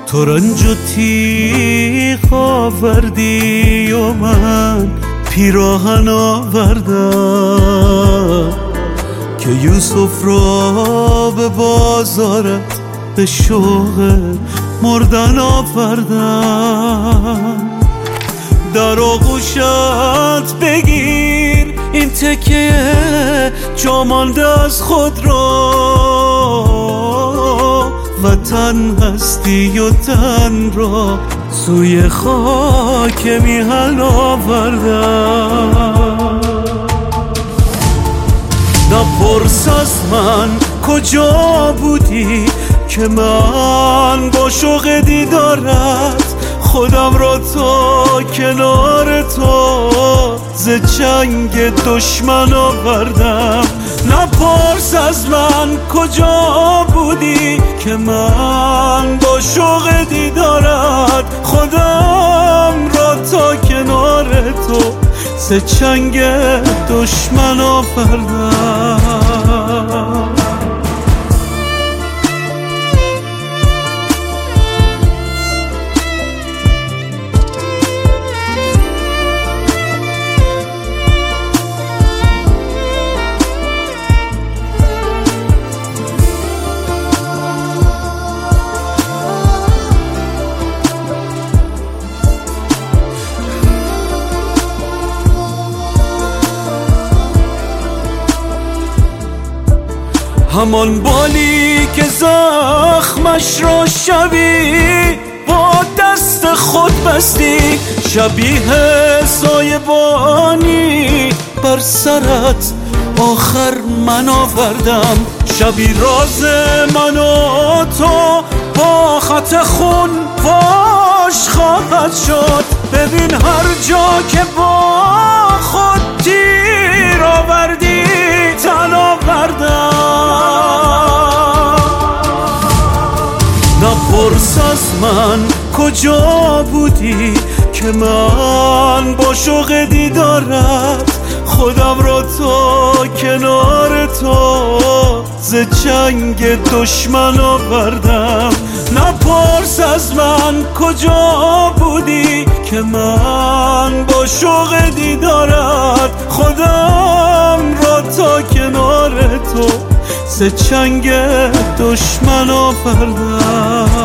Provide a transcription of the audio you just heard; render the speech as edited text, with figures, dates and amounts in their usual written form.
ترنج و تیغ آوردی و من پیراهن آوردم که یوسف را به بازارت به شوق مردن آوردم. در آغوشت بگیر این تکه جا مانده از خود را، وطن هستی و تن را سوی خاک میهن آوردم. نپرس از من کجا بودی که من با شوق دیدارت خودم را تا کنار تو ز چنگ دشمن آوردم. نپرس از من کجا بودی که من با شوق دیدارت خودم را تا کنار تو ز چنگ دشمن آوردم. همان بالی که زخمش را شبی با دست خود بستی، شبیه سایبانی بر سرت آخر من آوردم. شبی راز من و تو با خط خون فاش خواهد شد. ببین هر جا که با خود تیر آوردی تن آوردم. نپرس از من کجا بودی که من با شوق دیدارت خودم را تا کنار تو ز چنگ دشمن آوردم. نپرس از من کجا بودی که من با شوق دیدارت خودم را تا کنار تو ز چنگ دشمن آوردم.